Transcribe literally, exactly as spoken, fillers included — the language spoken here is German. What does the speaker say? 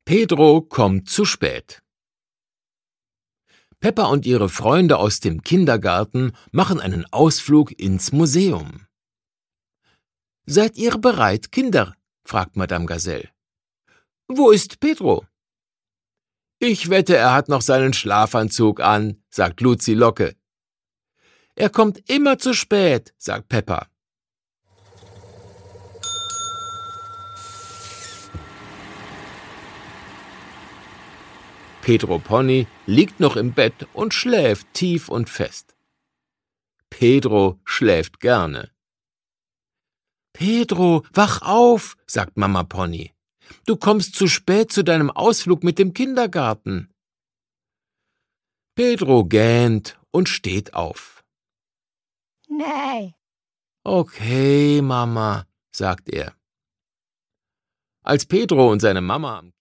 Pedro kommt zu spät. Peppa und ihre Freunde aus dem Kindergarten machen einen Ausflug ins Museum. »Seid ihr bereit, Kinder?« fragt Madame Gazelle. »Wo ist Pedro?« »Ich wette, er hat noch seinen Schlafanzug an«, sagt Luzi Locke. »Er kommt immer zu spät«, sagt Peppa. Pedro Pony liegt noch im Bett und schläft tief und fest. Pedro schläft gerne. »Pedro, wach auf«, sagt Mama Pony. »Du kommst zu spät zu deinem Ausflug mit dem Kindergarten.« Pedro gähnt und steht auf. »Nein.« »Okay, Mama«, sagt er. Als Pedro und seine Mama